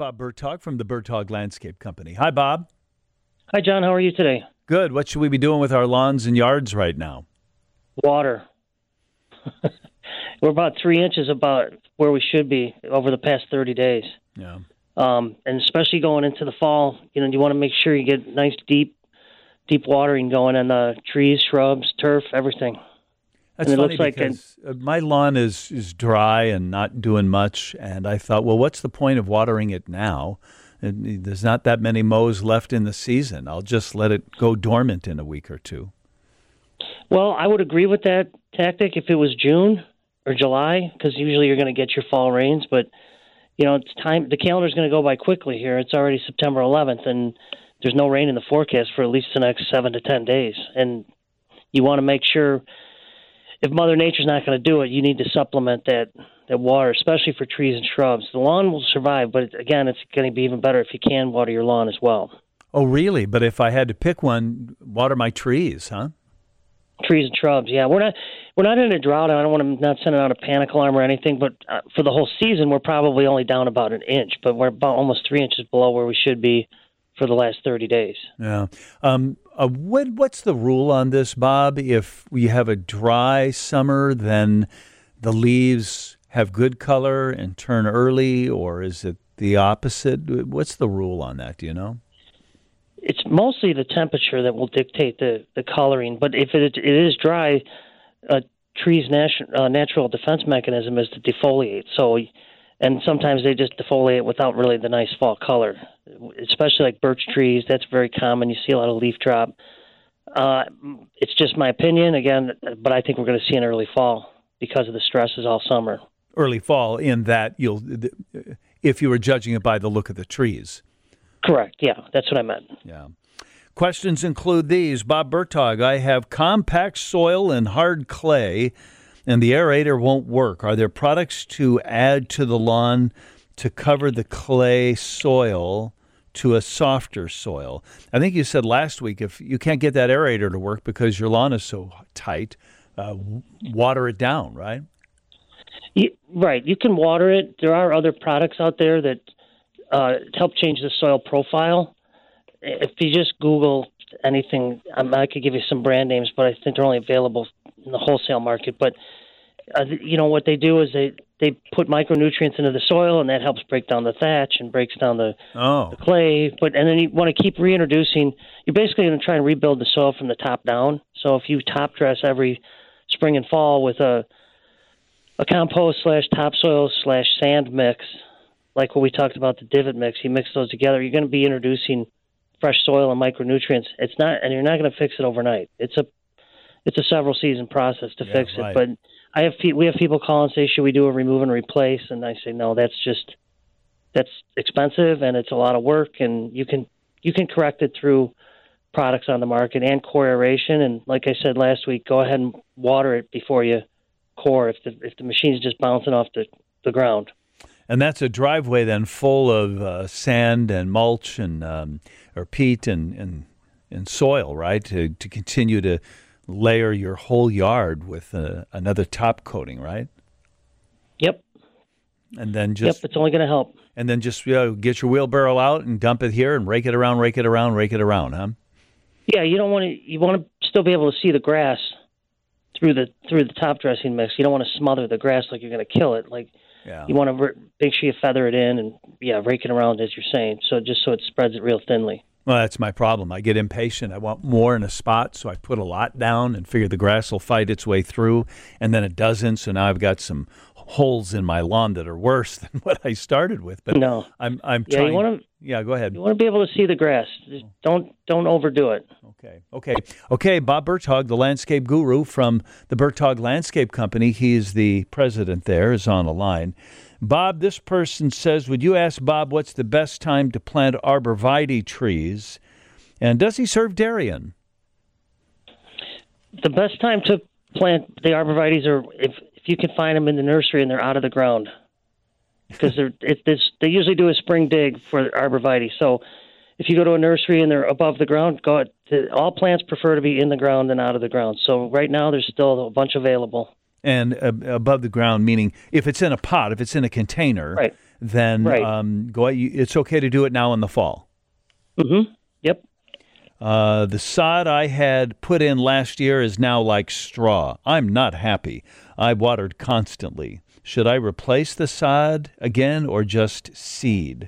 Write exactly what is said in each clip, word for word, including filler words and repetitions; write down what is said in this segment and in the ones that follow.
Bob Bertog from the Bertog Landscape Company. Hi, Bob. Hi, John. How are you today? Good. What should we be doing with our lawns and yards right now? Water. We're about three inches about where we should be over the past thirty days. Yeah. Um, and especially going into the fall, you know, you want to make sure you get nice deep, deep watering going on the trees, shrubs, turf, everything. That's and it funny looks like because an, my lawn is, is dry and not doing much, and I thought, well, what's the point of watering it now? And there's not that many mows left in the season. I'll just let it go dormant in a week or two. Well, I would agree with that tactic if it was June or July, because usually you're going to get your fall rains. But, you know, it's time. The calendar's going to go by quickly here. It's already September eleventh, and there's no rain in the forecast for at least the next seven to ten days. And you want to make sure, if Mother Nature's not going to do it, you need to supplement that, that water, especially for trees and shrubs. The lawn will survive, but, again, it's going to be even better if you can water your lawn as well. Oh, really? But if I had to pick one, water my trees, huh? Trees and shrubs, yeah. We're not we're not in a drought. I don't want to not send out a panic alarm or anything, but uh, for the whole season, we're probably only down about an inch, but we're about almost three inches below where we should be for the last thirty days. Yeah. Um, uh, what, what's the rule on this, Bob? If we have a dry summer, then the leaves have good color and turn early, or is it the opposite? What's the rule on that? Do you know? It's mostly the temperature that will dictate the, the coloring, but if it, it is dry, a tree's natu- uh, natural defense mechanism is to defoliate. So, and sometimes they just defoliate without really the nice fall color, especially like birch trees. That's very common. You see a lot of leaf drop. Uh, it's just my opinion, again, but I think we're going to see an early fall because of the stresses all summer. Early fall in that you'll, if you were judging it by the look of the trees. Correct. Yeah, that's what I meant. Yeah. Questions include these. Bob Bertog, I have compact soil and hard clay, and the aerator won't work. Are there products to add to the lawn to cover the clay soil to a softer soil? I think you said last week if you can't get that aerator to work because your lawn is so tight, uh, water it down, right? You, right. You can water it. There are other products out there that Uh, help change the soil profile. If you just Google anything, um, I could give you some brand names, but I think they're only available in the wholesale market. But, uh, you know, what they do is they, they put micronutrients into the soil, and that helps break down the thatch and breaks down the, oh. the clay. But And then you want to keep reintroducing. You're basically going to try and rebuild the soil from the top down. So if you top dress every spring and fall with a, a compost slash topsoil slash sand mix, like what we talked about, the divot mix, you mix those together, you're going to be introducing fresh soil and micronutrients. It's not, and you're not going to fix it overnight. It's a, it's a several season process to yeah, fix right. it. But I have, we have people call and say, should we do a remove and replace? And I say, no, that's just, that's expensive and it's a lot of work. And you can, you can correct it through products on the market and core aeration. And like I said last week, go ahead and water it before you core if the, if the machine's just bouncing off the, the ground. And that's a driveway then full of uh, sand and mulch and um, or peat and, and and soil, right? To to continue to layer your whole yard with uh, another top coating, right? Yep. And then just yep, it's only going to help. And then just you know, get your wheelbarrow out and dump it here and rake it around, rake it around, rake it around, huh? Yeah, you don't want to. You want to still be able to see the grass through the through the top dressing mix. You don't want to smother the grass like you're going to kill it, like. Yeah. You want to re- make sure you feather it in and, yeah, rake it around, as you're saying, so just so it spreads it real thinly. Well, that's my problem. I get impatient. I want more in a spot, so I put a lot down and figure the grass will fight its way through, and then it doesn't, so now I've got some holes in my lawn that are worse than what I started with. But no. I'm I'm yeah, trying. You wanna, yeah, go ahead. You want to be able to see the grass. Just don't don't overdo it. Okay, okay, okay. Bob Bertog, the landscape guru from the Bertog Landscape Company. He is the president there, is on the line. Bob, this person says, would you ask Bob what's the best time to plant arborvitae trees? And does he serve Darien? The best time to plant the arborvitaes are if, if you can find them in the nursery and they're out of the ground. Because they're, it, they usually do a spring dig for arborvitae. So if you go to a nursery and they're above the ground, go to, all plants prefer to be in the ground than out of the ground. So right now there's still a bunch available. And uh, above the ground, meaning if it's in a pot, if it's in a container, right. then Right. um, go. It's okay to do it now in the fall. Mm-hmm. Yep. Uh, the sod I had put in last year is now like straw. I'm not happy. I watered constantly. Should I replace the sod again or just seed?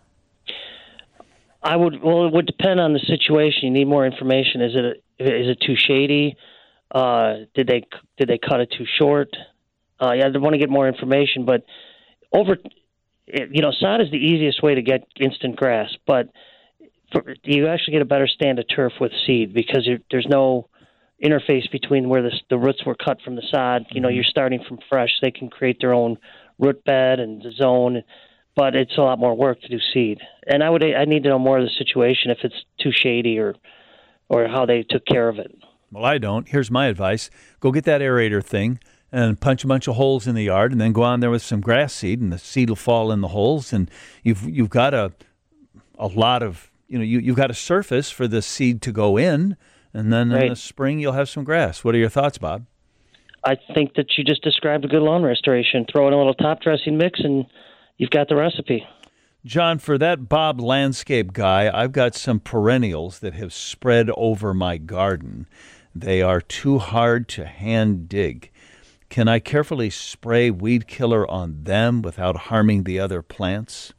I would. Well, it would depend on the situation. You need more information. Is it is it too shady? Uh, did they did they cut it too short? Uh, yeah, I want to get more information. But over, you know, sod is the easiest way to get instant grass. But for, you actually get a better stand of turf with seed because you, there's no interface between where the, the roots were cut from the sod. You know, you're starting from fresh. They can create their own root bed and the zone, but it's a lot more work to do seed. And I would I need to know more of the situation if it's too shady or or how they took care of it. Well, I don't. Here's my advice. Go get that aerator thing and punch a bunch of holes in the yard and then go on there with some grass seed and the seed will fall in the holes and you've you've got a a lot of, you know, you, you've got a surface for the seed to go in. And then in Right. the spring, you'll have some grass. What are your thoughts, Bob? I think that you just described a good lawn restoration. Throw in a little top dressing mix and you've got the recipe. John, for that Bob landscape guy, I've got some perennials that have spread over my garden. They are too hard to hand dig. Can I carefully spray weed killer on them without harming the other plants?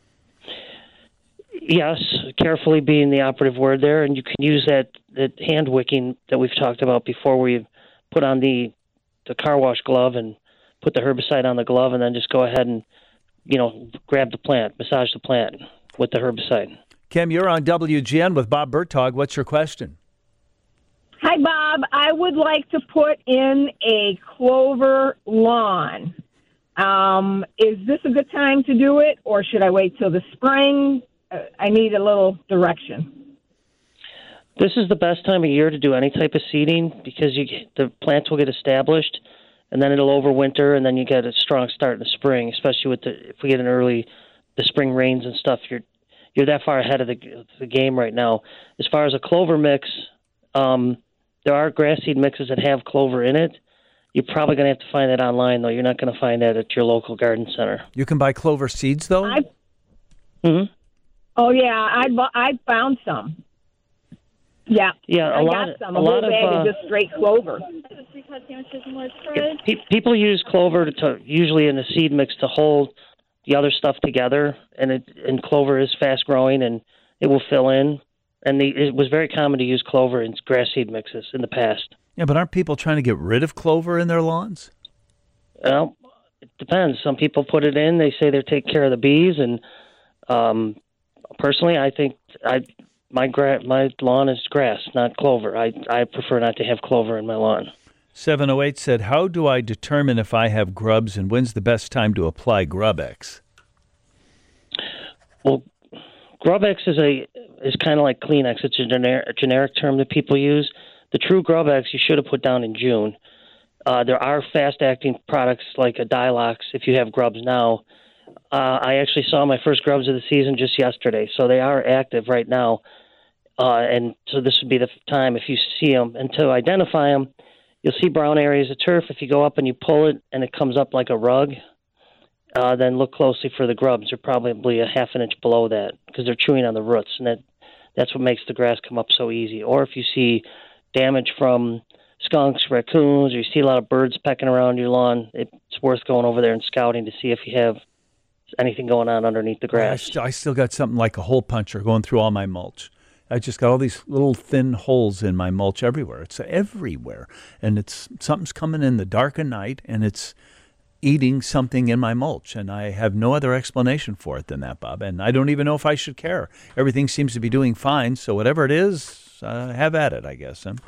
Yes, carefully being the operative word there, and you can use that, that hand wicking that we've talked about before where you put on the, the car wash glove and put the herbicide on the glove and then just go ahead and, you know, grab the plant, massage the plant with the herbicide. Kim, you're on W G N with Bob Bertog. What's your question? Hi, Bob. I would like to put in a clover lawn. Um, is this a good time to do it, or should I wait till the spring? Uh, I need a little direction. This is the best time of year to do any type of seeding because you get, the plants will get established, and then it'll overwinter, and then you get a strong start in the spring. Especially with the if we get an early the spring rains and stuff, you're you're that far ahead of the the game right now. As far as a clover mix, um, there are grass seed mixes that have clover in it. You're probably going to have to find that online, though. You're not going to find that at your local garden center. You can buy clover seeds, though? I, Mm-hmm. oh, yeah, I, bu- I found some. Yeah, Yeah, a I lot got of- some. a A, lot whole of, bag uh, of just straight clover. Pe- people use clover to, to usually in a seed mix to hold the other stuff together, and it and clover is fast growing and it will fill in. And the, it was very common to use clover in grass seed mixes in the past. Yeah, but aren't people trying to get rid of clover in their lawns? Well, it depends. Some people put it in. They say they're taking care of the bees, and um, personally, I think I my gra- my lawn is grass, not clover. I I prefer not to have clover in my lawn. seven oh eight said, how do I determine if I have grubs and when's the best time to apply GrubX? Well, GrubX is a is kind of like Kleenex. It's a, gener- a generic term that people use. The true GrubX you should have put down in June. Uh, there are fast-acting products like a Dilox if you have grubs now. Uh, I actually saw my first grubs of the season just yesterday, so they are active right now. Uh, and so this would be the time if you see them. And to identify them, you'll see brown areas of turf. If you go up and you pull it and it comes up like a rug, uh, then look closely for the grubs. They're probably a half an inch below that because they're chewing on the roots, and that that's what makes the grass come up so easy. Or if you see damage from skunks, raccoons, or you see a lot of birds pecking around your lawn, it's worth going over there and scouting to see if you have anything going on underneath the I, grass. st- I still got something like a hole puncher going through all my mulch. I just got all these little thin holes in my mulch everywhere. It's everywhere. And it's something's coming in the dark of night, and it's eating something in my mulch. And I have no other explanation for it than that, Bob. And I don't even know if I should care. Everything seems to be doing fine. So whatever it is, uh, have at it, I guess. Huh?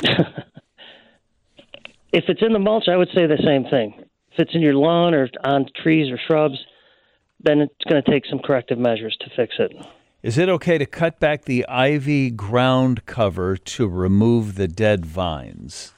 If it's in the mulch, I would say the same thing. If it's in your lawn or on trees or shrubs, then it's going to take some corrective measures to fix it. Is it okay to cut back the ivy ground cover to remove the dead vines?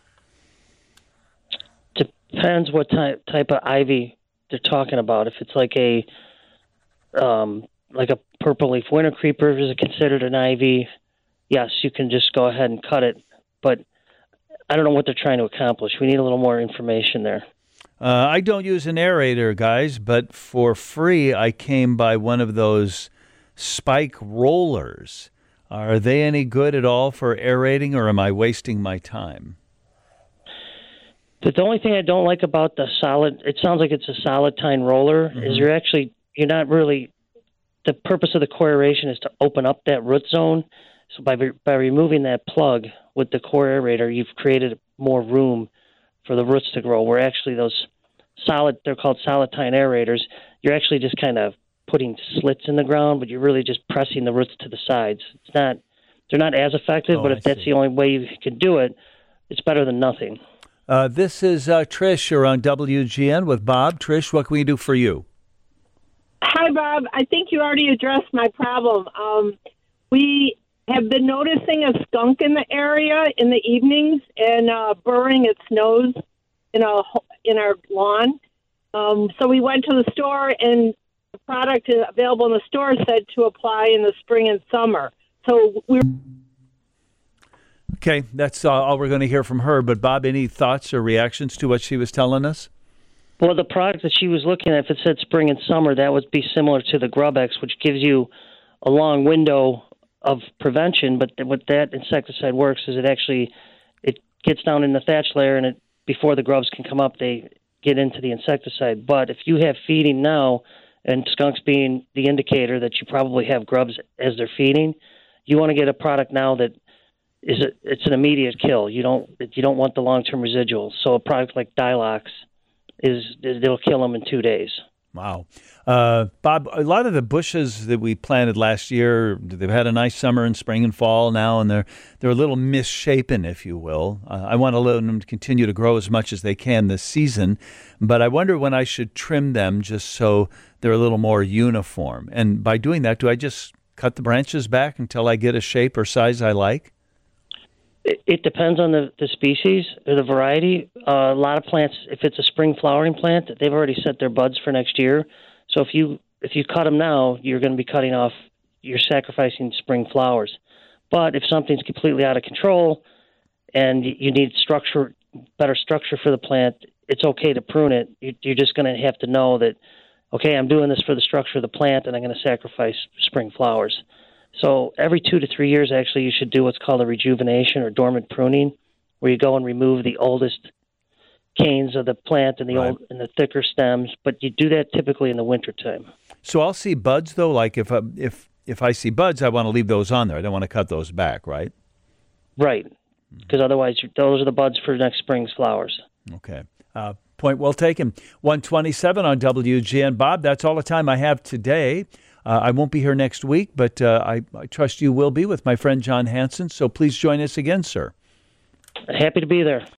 Depends what type type of ivy they're talking about. If it's like a um, like a purple leaf winter creeper, is it considered an ivy? Yes, you can just go ahead and cut it. But I don't know what they're trying to accomplish. We need a little more information there. Uh, I don't use an aerator, guys, but for free I came by one of those spike rollers. Are they any good at all for aerating, or am I wasting my time? The, the only thing I don't like about the solid, it sounds like it's a solid tine roller, mm-hmm. is you're actually, you're not really, the purpose of the core aeration is to open up that root zone. So by by removing that plug with the core aerator, you've created more room for the roots to grow. Where actually those solid, they're called solid tine aerators, you're actually just kind of putting slits in the ground, but you're really just pressing the roots to the sides. It's not, they're not as effective, oh, but if I that's see. the only way you can do it, it's better than nothing. Uh, this is uh, Trish. You're on W G N with Bob. Trish, what can we do for you? Hi, Bob. I think you already addressed my problem. Um, we have been noticing a skunk in the area in the evenings and uh, burrowing its nose in a in our lawn. Um, so we went to the store, and the product available in the store said to apply in the spring and summer. So we. Okay, that's uh, all we're going to hear from her. But Bob, any thoughts or reactions to what she was telling us? Well, the product that she was looking at, if it said spring and summer, that would be similar to the GrubEx, which gives you a long window of prevention. But what that insecticide works is it actually it gets down in the thatch layer, and it before the grubs can come up, they get into the insecticide. But if you have feeding now, and skunks being the indicator that you probably have grubs as they're feeding, you want to get a product now that is a, it's an immediate kill. You don't you don't want the long-term residuals. So a product like Dilox is it'll kill them in two days. Wow. Uh, Bob, a lot of the bushes that we planted last year, they've had a nice summer and spring and fall now, and they're they're a little misshapen, if you will. Uh, I want to let them continue to grow as much as they can this season, but I wonder when I should trim them just so they're a little more uniform. And by doing that, do I just cut the branches back until I get a shape or size I like? It, it depends on the, the species or the variety. Uh, a lot of plants, if it's a spring flowering plant, they've already set their buds for next year. So if you if you cut them now, you're going to be cutting off, you're sacrificing spring flowers. But if something's completely out of control and you need structure, better structure for the plant, it's okay to prune it. You're just going to have to know that, okay, I'm doing this for the structure of the plant, and I'm going to sacrifice spring flowers. So every two to three years, actually, you should do what's called a rejuvenation or dormant pruning, where you go and remove the oldest canes of the plant and the right. old and the thicker stems. But you do that typically in the wintertime. So I'll see buds, though. Like if I, if if I see buds, I want to leave those on there. I don't want to cut those back, right? Right, because otherwise, those are the buds for next spring's flowers. Okay. Uh, point well taken. one twenty-seven on W G N. Bob, that's all the time I have today. Uh, I won't be here next week, but uh, I, I trust you will be with my friend John Hanson. So please join us again, sir. Happy to be there.